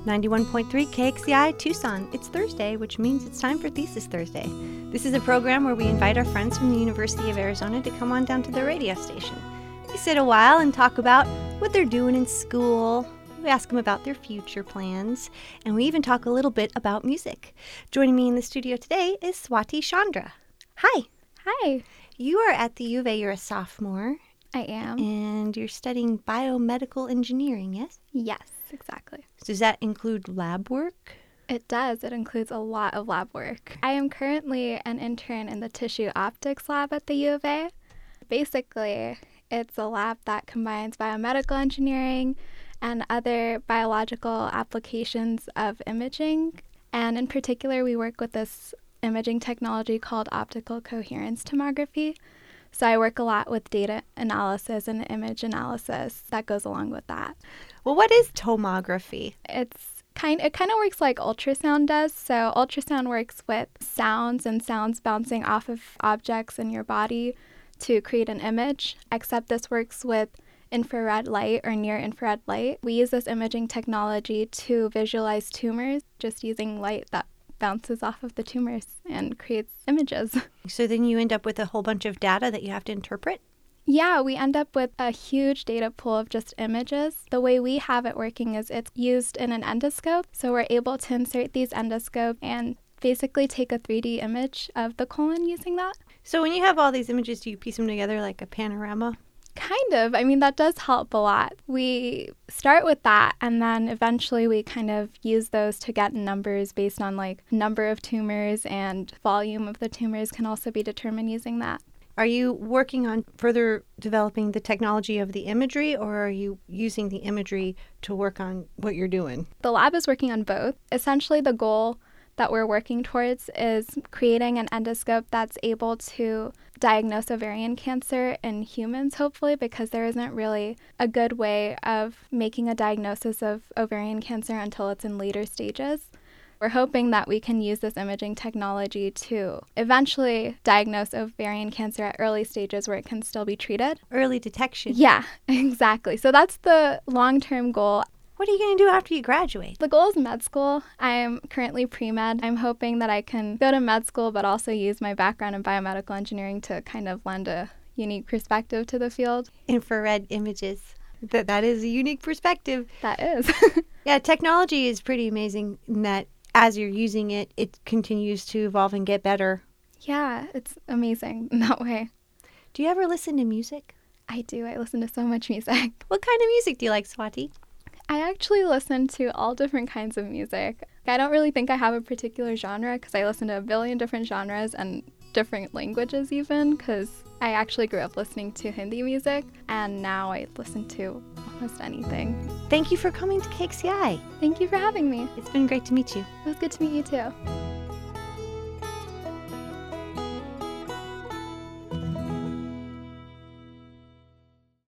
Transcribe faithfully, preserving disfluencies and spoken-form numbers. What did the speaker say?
ninety-one point three K X C I Tucson. It's Thursday, which means it's time for Thesis Thursday. This is a program where we invite our friends from the University of Arizona to come on down to the radio station. We sit a while and talk about what they're doing in school. We ask them about their future plans, and we even talk a little bit about music. Joining me in the studio today is Swati Chandra. Hi. Hi. You are at the U of A. You're a sophomore. I am. And you're studying biomedical engineering, yes? Yes, exactly. So does that include lab work? It does. It includes a lot of lab work. I am currently an intern in the tissue optics lab at the U of A. Basically, it's a lab that combines biomedical engineering and other biological applications of imaging. And in particular, we work with this imaging technology called optical coherence tomography. So I work a lot with data analysis and image analysis that goes along with that. Well, what is tomography? It's kind it kind of works like ultrasound does. So ultrasound works with sounds and sounds bouncing off of objects in your body to create an image, except this works with infrared light or near infrared light. We use this imaging technology to visualize tumors just using light that bounces off of the tumors and creates images. So then you end up with a whole bunch of data that you have to interpret? Yeah, we end up with a huge data pool of just images. The way we have it working is it's used in an endoscope. So we're able to insert these endoscopes and basically take a three D image of the colon using that. So when you have all these images, do you piece them together like a panorama? Kind of. I mean, that does help a lot. We start with that, and then eventually we kind of use those to get numbers based on like number of tumors, and volume of the tumors can also be determined using that. Are you working on further developing the technology of the imagery, or are you using the imagery to work on what you're doing? The lab is working on both. Essentially, the goal that we're working towards is creating an endoscope that's able to diagnose ovarian cancer in humans, hopefully, because there isn't really a good way of making a diagnosis of ovarian cancer until it's in later stages. We're hoping that we can use this imaging technology to eventually diagnose ovarian cancer at early stages where it can still be treated. Early detection. Yeah, exactly. So that's the long-term goal. What are you going to do after you graduate? The goal is med school. I am currently pre-med. I'm hoping that I can go to med school, but also use my background in biomedical engineering to kind of lend a unique perspective to the field. Infrared images. That That is a unique perspective. That is. Yeah, technology is pretty amazing in that as you're using it, it continues to evolve and get better. Yeah, it's amazing in that way. Do you ever listen to music? I do. I listen to so much music. What kind of music do you like, Swati? I actually listen to all different kinds of music. I don't really think I have a particular genre because I listen to a billion different genres and different languages even, because I actually grew up listening to Hindi music and now I listen to almost anything. Thank you for coming to K X C I. Thank you for having me. It's been great to meet you. It was good to meet you too.